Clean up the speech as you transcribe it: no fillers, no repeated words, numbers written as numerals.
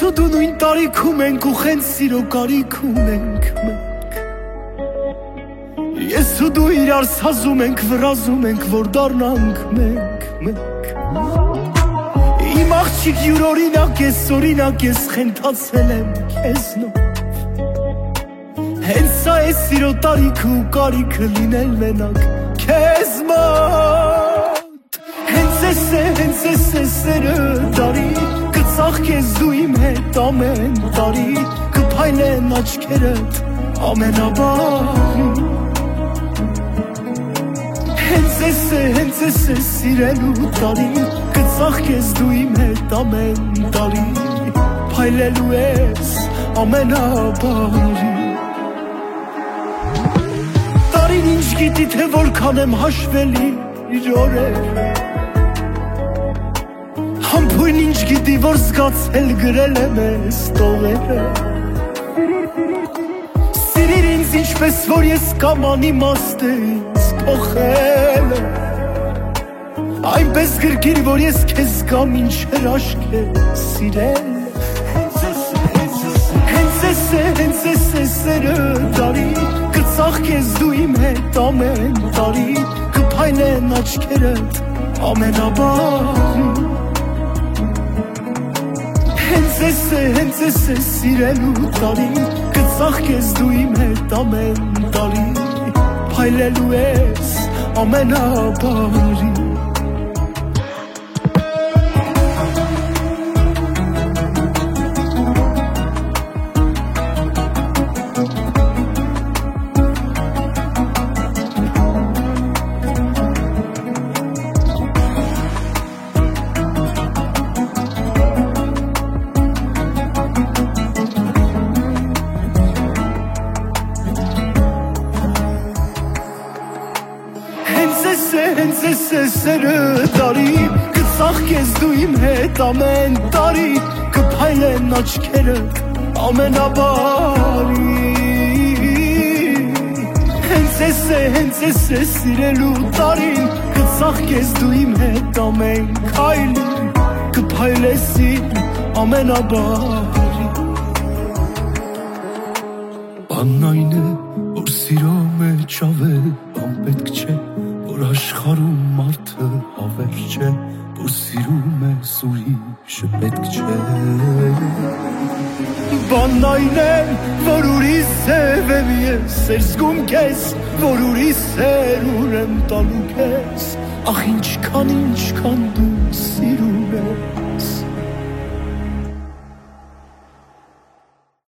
ու դու նույն տարիքում ենք ու խենց սիրո կարիք ունենք մենք Ես ու դու իրար սազում ենք, վրազում ենք, որ դառնանք մենք Իմ աղջիկ յուրօրինակ ես, օրինակ ես խենթացել եմ քեզնով Հենց սա է սիրո տարիքը ու կարիքը լինել մենակ քեզ մոտ Հենց էս է սերը տարի Կծաղկես դու իմ հետ ամեն տարի Կփայլեն աչքերդ ամենաբար Հենց էս է սիրելու տարի Կծաղկես դու իմ հետ ամեն տարի Փայլելու ես ամենաբարի Տարին ինչ գիտի թե որքան եմ հաշվելի իր օրեր Համբույն ինչ գիտի որ զգացել գրել եմ ես տողերը Սիրիր ինձ ինչպես որ ես կամ անիմաստ է ինձ փոխել Այնպես գրգիր որ ես քեզ կամ ինչ հրաշք է սիրել Հենց էս է սերը տարի Կծաղկես դու իմ հետ ամեն տարի Կփայլեն աչքերդ ամենաբար Հենց էս է սիրելու տարի Կծաղկես դու իմ հետ ամեն տարի Փայլելու ես ամենաբարի Հենց էս է սերը տարի Կծաղկես դու իմ հետ ամեն տարի Կփայլեն աչքերդ ամենաբարի Հենց էս է սիրելու տարին Կծաղկես դու իմ հետ ամեն քայլի Կփայլես իմ ամենաբարի Բանն այն է, որ սիրո մեջ ավել բան պետք չէ Որ աշխարհում մարդը հավեր չէ Որ սիրում ես ուրիշը պետք չէ Բանն այն է, որ ուրիշ սև եմ ես Էր զգում քեզ, որ ուրիշ սերուր եմ տալու քեզ Ախ ինչքան դու սիրում ես